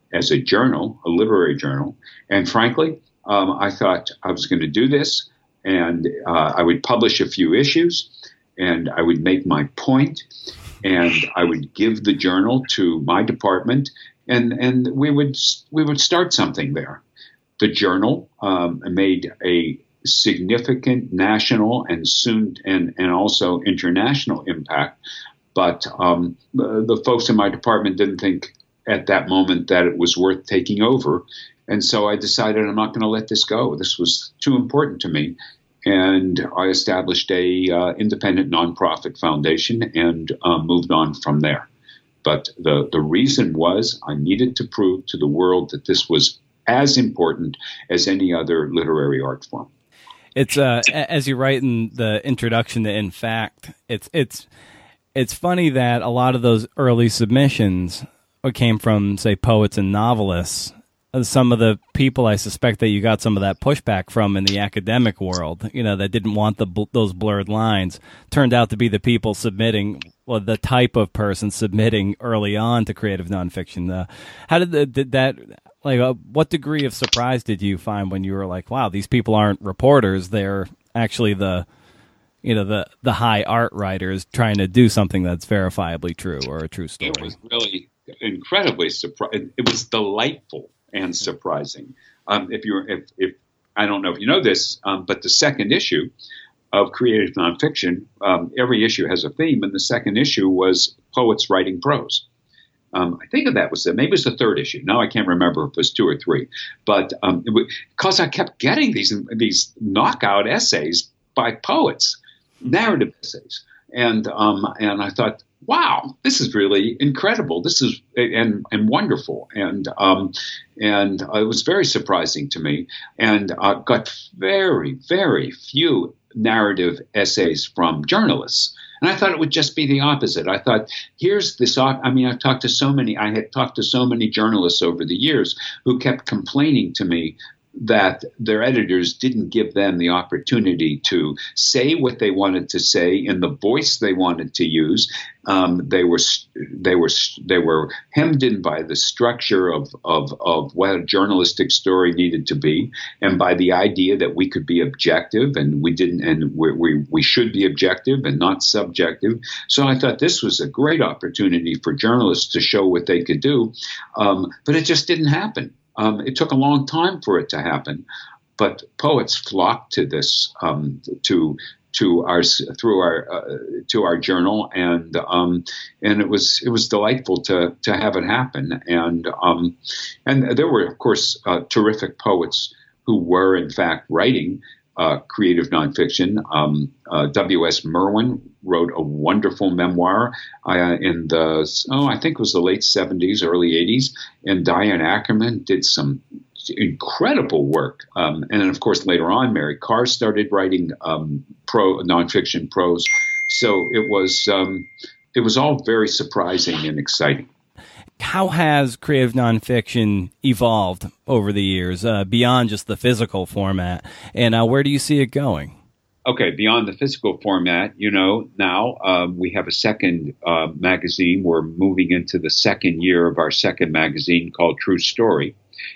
as a journal, a literary journal. And frankly, um, I thought I was going to do this, and uh, I would publish a few issues, and I would make my point, and I would give the journal to my department, and and we would we would start something there. The journal um, made a significant national and soon and, and also international impact. But um, the, the folks in my department didn't think at that moment that it was worth taking over. And so I decided I'm not going to let this go. This was too important to me. And I established a uh, independent nonprofit foundation and uh, moved on from there. But the, the reason was I needed to prove to the world that this was as important as any other literary art form. It's uh, as you write in the introduction to In Fact, it's it's it's funny that a lot of those early submissions came from, say, poets and novelists. Some of the people I suspect that you got some of that pushback from in the academic world, you know, that didn't want the those blurred lines, turned out to be the people submitting, well, the type of person submitting early on to creative nonfiction. Uh, how did, the, did that, like, uh, what degree of surprise did you find when you were like, wow, these people aren't reporters, they're actually the, you know, the, the high art writers trying to do something that's verifiably true or a true story? It was really incredibly surprising. It was delightful and surprising. Um, if you're, if, if I don't know if you know this, um, but the second issue of Creative Nonfiction, um, every issue has a theme, and the second issue was poets writing prose. Um, I think of that was the, maybe it was the third issue. Now I can't remember if it was two or three, but um, because I kept getting these these knockout essays by poets, narrative essays, and um, and I thought, wow, this is really incredible. This is and and wonderful, and um, and it was very surprising to me, and I uh, got very very few narrative essays from journalists. And I thought it would just be the opposite. I thought, here's this, I mean, I've talked to so many, I had talked to so many journalists over the years who kept complaining to me that their editors didn't give them the opportunity to say what they wanted to say in the voice they wanted to use. Um, they were they were they were hemmed in by the structure of, of of what a journalistic story needed to be, and by the idea that we could be objective, and we didn't, and we we, we should be objective and not subjective. So I thought this was a great opportunity for journalists to show what they could do, um, but it just didn't happen. Um, it took a long time for it to happen, but poets flocked to this, um, to to our through our uh, to our journal, and um, and it was it was delightful to to have it happen, and um, and there were of course uh, terrific poets who were in fact writing uh, creative nonfiction. Um, uh, W S Merwin wrote a wonderful memoir uh, in the, oh, I think it was the late seventies, early eighties. And Diane Ackerman did some incredible work. Um, and then, of course, later on, Mary Karr started writing um, pro nonfiction prose. So it was, um, it was all very surprising and exciting. How has creative nonfiction evolved over the years, uh, beyond just the physical format? And uh, where do you see it going? Okay, beyond the physical format, you know, now um, we have a second uh, magazine. We're moving into the second year of our second magazine called True Story.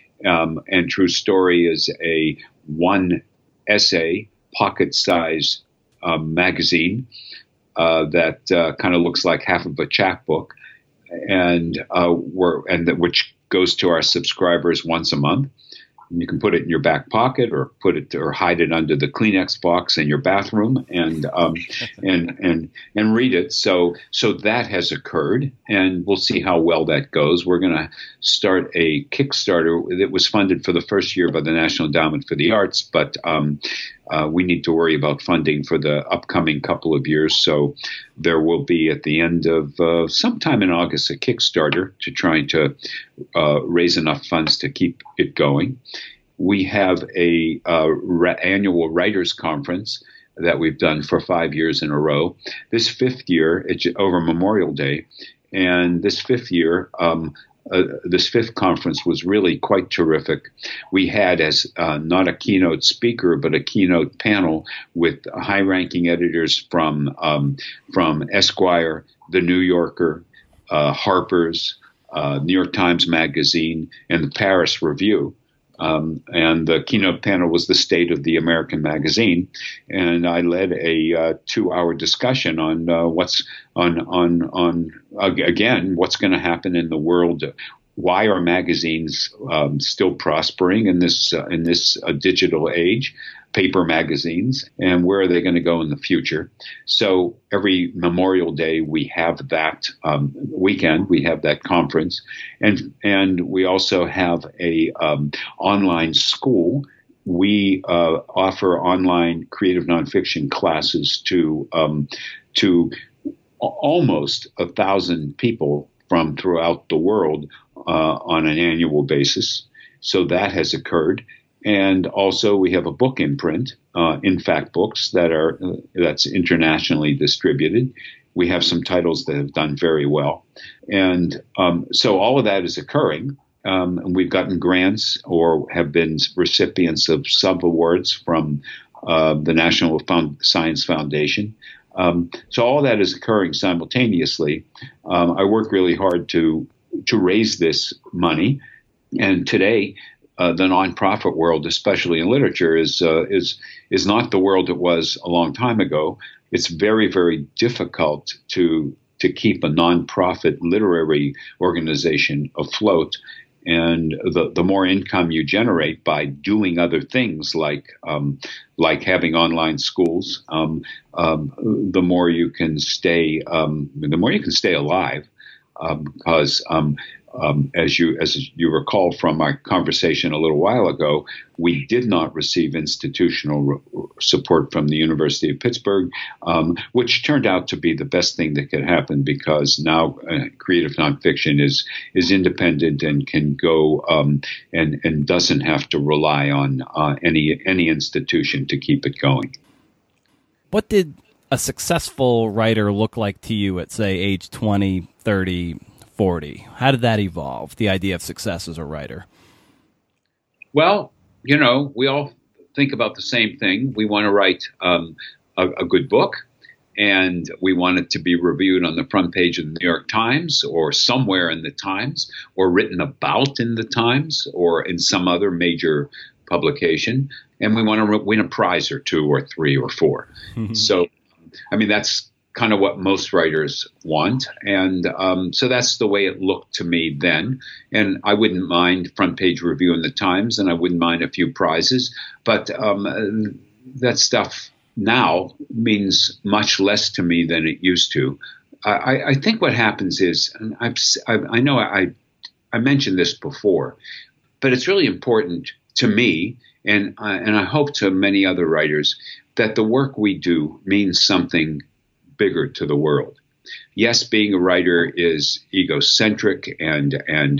Um, and True Story is a one essay, pocket-size uh, magazine uh, that uh, kind of looks like half of a chapbook, and uh, we're and that which goes to our subscribers once a month. You can put it in your back pocket, or put it or hide it under the Kleenex box in your bathroom, and um, and and and read it. So so that has occurred, and we'll see how well that goes. We're going to start a Kickstarter that was funded for the first year by the National Endowment for the Arts, but um, uh, we need to worry about funding for the upcoming couple of years. So there will be at the end of uh, sometime in August a Kickstarter to try to uh, raise enough funds to keep it going. We have a uh, ra- annual writers conference that we've done for five years in a row. This fifth year, it's over Memorial Day, and this fifth year, um, uh, this fifth conference was really quite terrific. We had as uh, not a keynote speaker, but a keynote panel with high-ranking editors from um, from Esquire, The New Yorker, uh, Harper's, uh, New York Times Magazine, and the Paris Review. Um, and the keynote panel was the State of the American Magazine, and I led a uh, two-hour discussion on uh, what's on on on again what's going to happen in the world. Why are magazines um, still prospering in this uh, in this uh, digital age? Paper magazines, and where are they going to go in the future? So every Memorial Day we have that um, weekend, we have that conference, and and we also have a um, online school. We uh, offer online creative nonfiction classes to um, to almost a thousand people from throughout the world uh, on an annual basis. So that has occurred. And also, we have a book imprint, uh, In Fact Books, that are uh, that's internationally distributed. We have some titles that have done very well, and um, so all of that is occurring. Um, and we've gotten grants or have been recipients of sub awards from uh, the National Found- Science Foundation. Um, so all that is occurring simultaneously. Um, I work really hard to to raise this money, and today. Uh, the nonprofit world, especially in literature, is uh, is is not the world it was a long time ago. It's very, very difficult to to keep a nonprofit literary organization afloat, and the the more income you generate by doing other things like um, like having online schools, um, um, the more you can stay um, the more you can stay alive, um, because. Um, Um, as you as you recall from our conversation a little while ago, we did not receive institutional re- support from the University of Pittsburgh, um, which turned out to be the best thing that could happen because now uh, creative nonfiction is is independent and can go um, and and doesn't have to rely on uh, any any institution to keep it going. What did a successful writer look like to you at, say, age twenty, thirty, forty? How did that evolve, the idea of success as a writer? Well, you know, we all think about the same thing. We want to write um, a, a good book, and we want it to be reviewed on the front page of the New York Times or somewhere in the Times, or written about in the Times or in some other major publication. And we want to re- win a prize or two or three or four. Mm-hmm. So, I mean, that's kind of what most writers want. And um, so that's the way it looked to me then. And I wouldn't mind front page review in the Times, and I wouldn't mind a few prizes. But um, that stuff now means much less to me than it used to. I, I think what happens is, and I've, I, I know I, I mentioned this before, but it's really important to me, and uh, and I hope to many other writers, that the work we do means something bigger to the world. Yes, being a writer is egocentric and and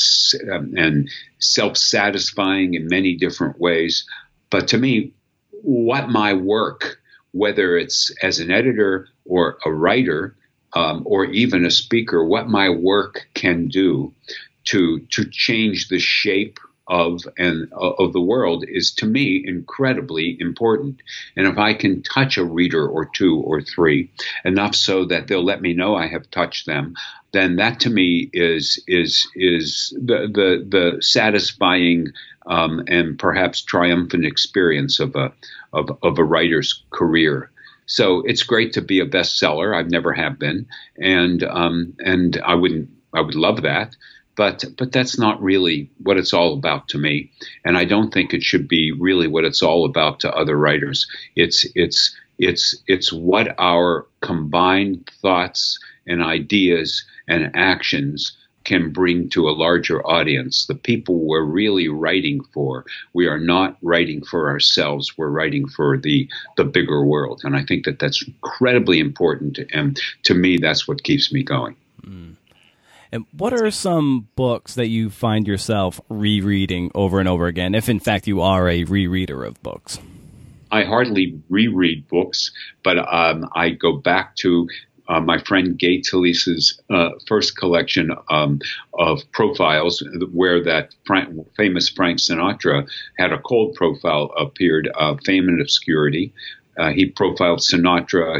um, and self-satisfying in many different ways. But to me, what my work, whether it's as an editor or a writer um, or even a speaker, what my work can do to to change the shape of and uh, of the world is, to me, incredibly important. And if I can touch a reader or two or three enough so that they'll let me know I have touched them, then that to me is is is the the, the satisfying um, and perhaps triumphant experience of a of, of a writer's career. So it's great to be a bestseller. I've never have been, and um, and I wouldn't I would love that. But but that's not really what it's all about to me, and I don't think it should be really what it's all about to other writers. It's it's it's it's what our combined thoughts and ideas and actions can bring to a larger audience, the people we're really writing for. We are not writing for ourselves. We're writing for the the bigger world, and I think that that's incredibly important. And to me, that's what keeps me going. Mm. And what are some books that you find yourself rereading over and over again, if in fact you are a rereader of books? I hardly reread books, but um, I go back to uh, my friend Gay Talese's uh, first collection um, of profiles, where that Frank, famous Frank Sinatra had a cold profile appeared, uh, Fame and Obscurity. Uh, he profiled Sinatra. He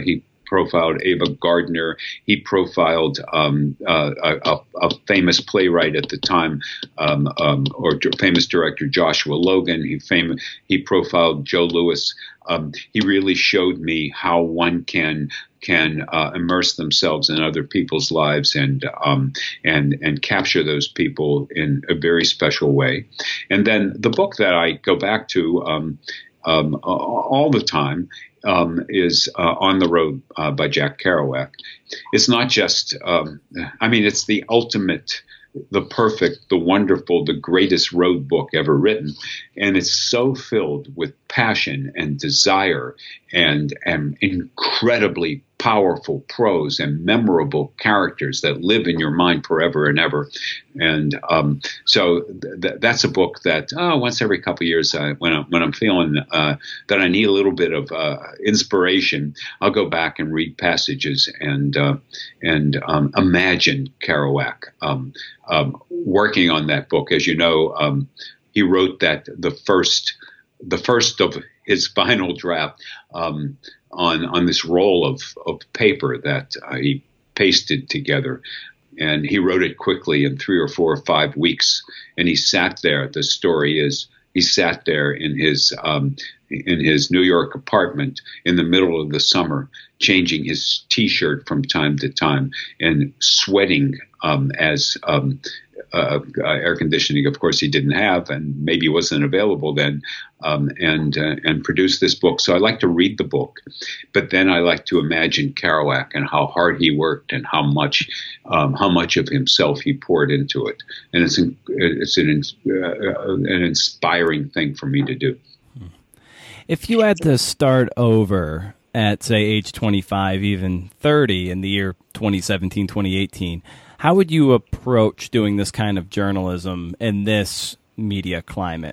profiled Ava Gardner. He profiled um, uh, a, a famous playwright at the time, um, um, or famous director Joshua Logan. He fam- he profiled Joe Louis. Um, he really showed me how one can can uh, immerse themselves in other people's lives and um, and and capture those people in a very special way. And then the book that I go back to um, um, all the time um, is uh, On the Road uh, by Jack Kerouac. It's not just, um, I mean, it's the ultimate, the perfect, the wonderful, the greatest road book ever written. And it's so filled with passion and desire and, and incredibly powerful prose and memorable characters that live in your mind forever and ever. And um, so th- that's a book that oh, once every couple of years, uh, when, I'm, when I'm feeling uh, that I need a little bit of uh, inspiration, I'll go back and read passages and uh, and um, imagine Kerouac um, um, working on that book. As you know, um, he wrote that the first the first of his final draft um, on on this roll of, of paper that uh, he pasted together. And he wrote it quickly in three or four or five weeks. And he sat there. The story is he sat there in his um, in his New York apartment in the middle of the summer, changing his T-shirt from time to time and sweating um, as um, uh, uh, air conditioning, of course, he didn't have, and maybe wasn't available then, um, and uh, and produced this book. So I like to read the book, but then I like to imagine Kerouac and how hard he worked and how much um, how much of himself he poured into it, and it's an, it's an uh, an inspiring thing for me to do. If you had to start over at, say, age twenty-five, even thirty in the year twenty seventeen, twenty eighteen, how would you approach doing this kind of journalism in this media climate?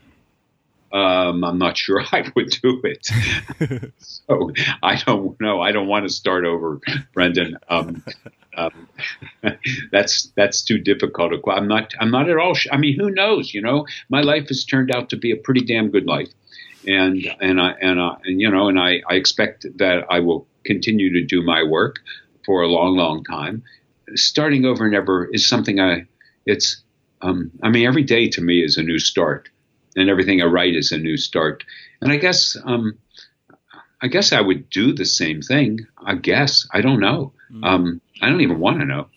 Um, I'm not sure I would do it. So I don't know. I don't want to start over, Brendan. Um, um, that's that's too difficult. To, I'm not. I'm not at all. Sh- I mean, who knows? You know, my life has turned out to be a pretty damn good life, and and I and I, and you know, and I, I expect that I will continue to do my work for a long, long time. Starting over never is something I. It's. Um, I mean, every day to me is a new start. And everything I write is a new start. And I guess, um, I guess I would do the same thing. I guess I don't know. Um, I don't even want to know.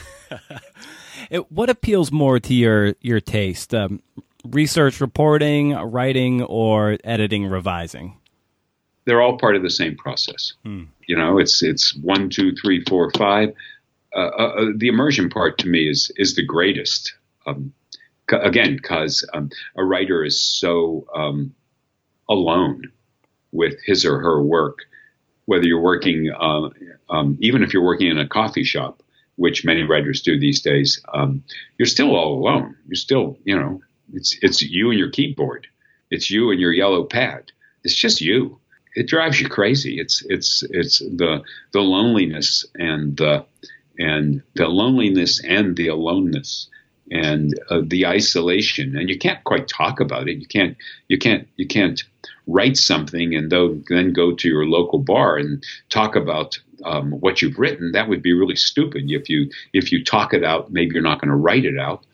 It, what appeals more to your your taste? Um, research, reporting, writing, or editing, revising? They're all part of the same process. Hmm. You know, it's it's one, two, three, four, five. Uh, uh, the immersion part to me is is the greatest. Um, Again, because um, a writer is so um, alone with his or her work, whether you're working, uh, um, even if you're working in a coffee shop, which many writers do these days, um, you're still all alone. You're still, you know, it's it's you and your keyboard. It's you and your yellow pad. It's just you. It drives you crazy. It's it's it's the the loneliness and the and the loneliness and the aloneness. And uh, the isolation, and you can't quite talk about it. You can't, you can't, you can't write something and though, then go to your local bar and talk about um, what you've written. That would be really stupid. If you if you talk it out, maybe you're not going to write it out.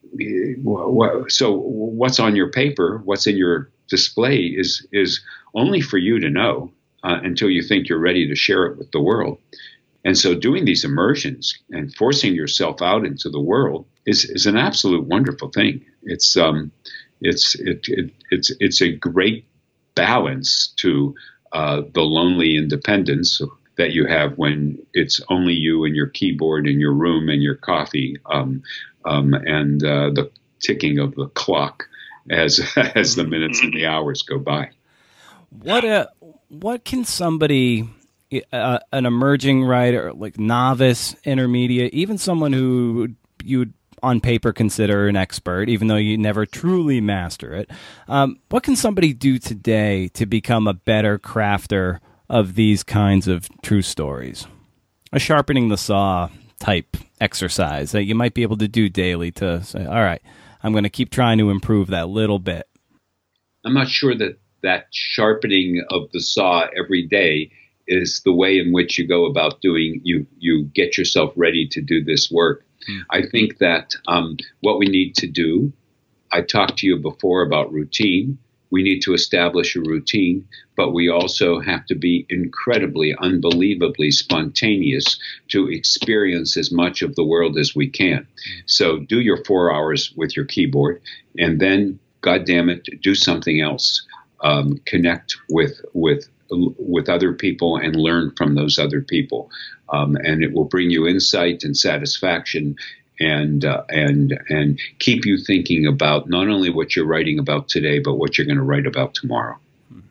So what's on your paper, what's in your display, is is only for you to know uh, until you think you're ready to share it with the world. And so doing these immersions and forcing yourself out into the world is, is an absolute wonderful thing. It's um, it's it, it it's it's a great balance to uh, the lonely independence that you have when it's only you and your keyboard in your room and your coffee um, um, and uh, the ticking of the clock as as the minutes and the hours go by. What a what can somebody? Uh, an emerging writer, like novice, intermediate, even someone who you would on paper consider an expert, even though you never truly master it. Um, what can somebody do today to become a better crafter of these kinds of true stories? A sharpening the saw type exercise that you might be able to do daily to say, all right, I'm going to keep trying to improve that little bit. I'm not sure that that sharpening of the saw every day is the way in which you go about doing, you, you get yourself ready to do this work. Mm. I think that um, what we need to do, I talked to you before about routine. We need to establish a routine, but we also have to be incredibly, unbelievably spontaneous to experience as much of the world as we can. So do your four hours with your keyboard, and then, God damn it, do something else. Um, connect with with with other people and learn from those other people, um, and it will bring you insight and satisfaction. And uh, and and keep you thinking about not only what you're writing about today, but what you're going to write about tomorrow.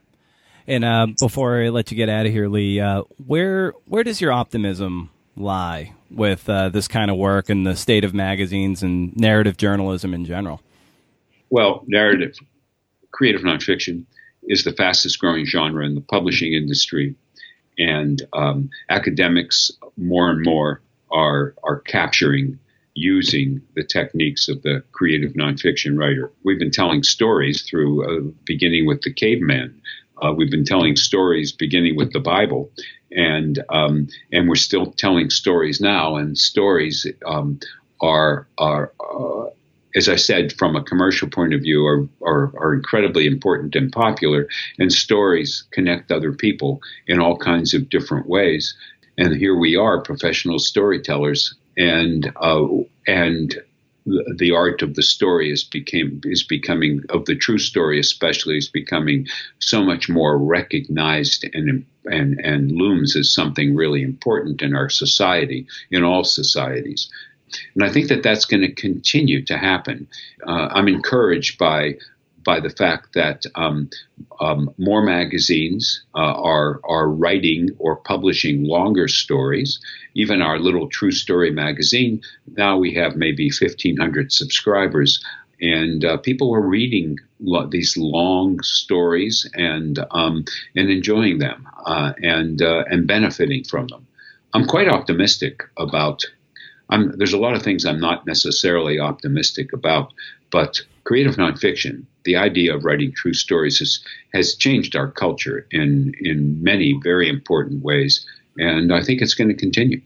And uh, before I let you get out of here, Lee, uh, where where does your optimism lie with uh, this kind of work and the state of magazines and narrative journalism in general? Well, narrative, creative nonfiction is the fastest growing genre in the publishing industry, and um, academics more and more are are capturing, using the techniques of the creative nonfiction writer. We've been telling stories through, uh, beginning with the caveman. Uh, we've been telling stories beginning with the Bible, and um, and we're still telling stories now. And stories um, are are, uh, as I said, from a commercial point of view, are, are are incredibly important and popular. And stories connect other people in all kinds of different ways. And here we are, professional storytellers. And uh, and the, the art of the story is became is becoming, of the true story especially, is becoming so much more recognized and and and looms as something really important in our society, in all societies. And I think that that's going to continue to happen. Uh, I'm encouraged by by the fact that um, um, more magazines uh, are are writing or publishing longer stories. Even our little True Story magazine, now we have maybe fifteen hundred subscribers, and uh, people are reading lo- these long stories and um, and enjoying them uh, and uh, and benefiting from them. I'm quite optimistic about. I'm, there's a lot of things I'm not necessarily optimistic about, but creative nonfiction, the idea of writing true stories, has, has changed our culture in, in many very important ways, and I think it's going to continue.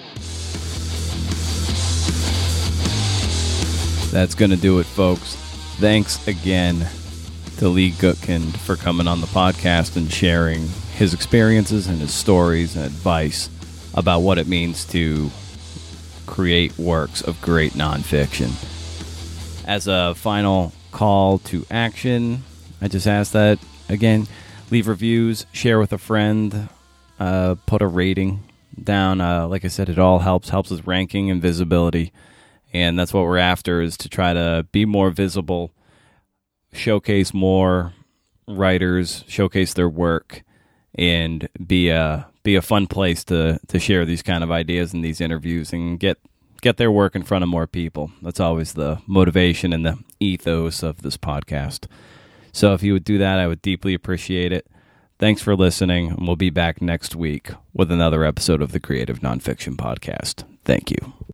That's going to do it, folks. Thanks again to Lee Gutkind for coming on the podcast and sharing his experiences and his stories and advice about what it means to create works of great nonfiction. As a final call to action, I just ask that, again, leave reviews, share with a friend, uh, put a rating down. Uh, like I said, it all helps, helps with ranking and visibility, and that's what we're after, is to try to be more visible, showcase more writers, showcase their work, and be a be a fun place to to share these kind of ideas in these interviews and get get their work in front of more people. That's always the motivation and the ethos of this podcast. So if you would do that, I would deeply appreciate it. Thanks for listening, and we'll be back next week with another episode of the Creative Nonfiction Podcast. Thank you.